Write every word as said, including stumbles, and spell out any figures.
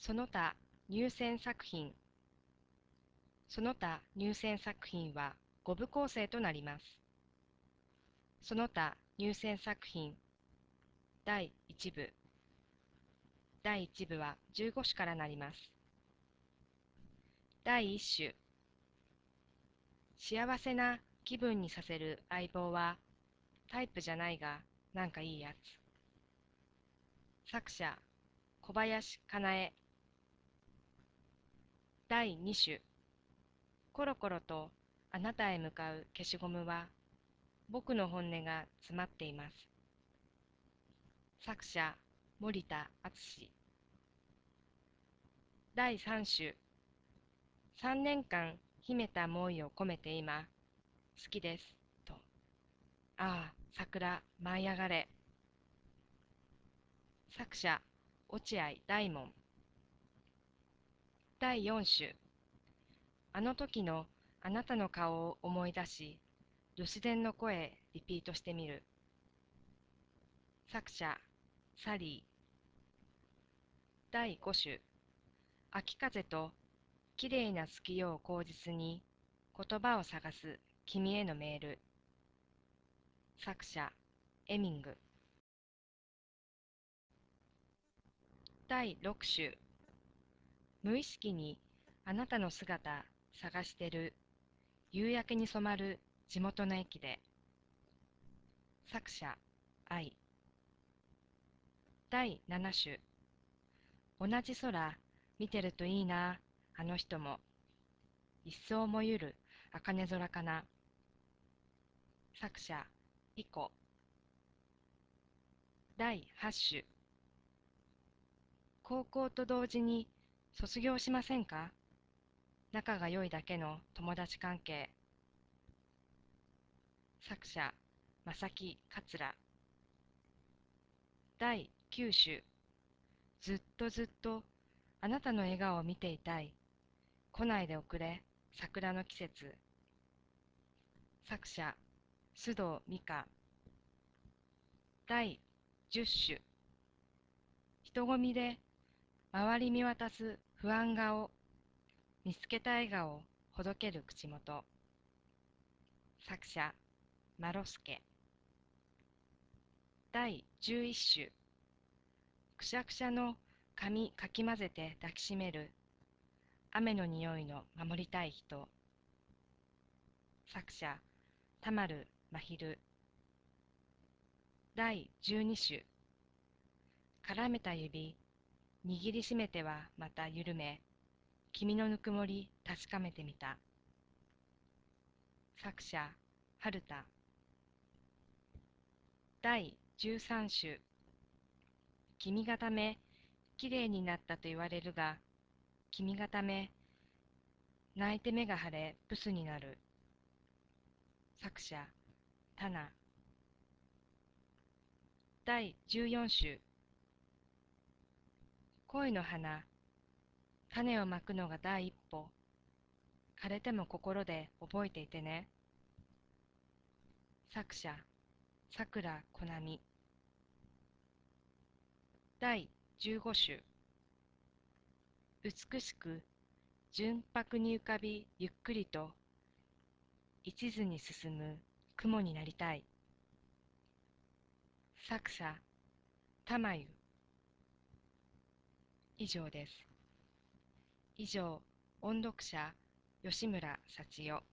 その他入選作品その他入選作品はご部構成となります。その他入選作品だいいち部だいいち部はじゅうご首からなります。だいいち首幸せな気分にさせる相棒はタイプじゃないがなんかいいやつ。作者小林かなえ。だいに首コロコロとあなたへ向かう消しゴムは僕の本音が詰まっています。作者森田敦。だいさん首さんねんかん秘めた思いを込めて今好きですと。ああ桜舞い上がれ。作者落合大門。だいよん首あの時のあなたの顔を思い出し留守電の声リピートしてみる。作者サリー。だいご首秋風ときれいな月夜を口実に言葉を探す君へのメール。作者エミング。だいろく首無意識にあなたの姿探してる夕焼けに染まる地元の駅で。作者愛。だいなな首同じ空見てるといいなあの人も一層もゆる茜空かな。作者イコ。だいはち首高校と同時に卒業しませんか。仲が良いだけの友達関係。作者正木桂。だいきゅう首ずっとずっとあなたの笑顔を見ていたい来ないでおくれ桜の季節。作者須藤美香。だいじゅう首人混みで周り見渡す不安顔見つけた笑顔ほどける口元。作者マロスケ。だいじゅういち首くしゃくしゃの髪かき混ぜて抱きしめる雨の匂いの守りたい人。作者田丸真昼。だいじゅうに首絡めた指握りしめてはまた緩め君のぬくもり確かめてみた。作者春田。だいじゅうさん首君がためきれいになったと言われるが君がため泣いて目が腫れブスになる。作者タナ。だいじゅうよん首恋の花種をまくのが第一歩枯れても心で覚えていてね。作者さくらこなみ。だいじゅうご首美しく純白に浮かびゆっくりと一途に進む雲になりたい。作者玉湯。以上です。以上音読者吉村幸代。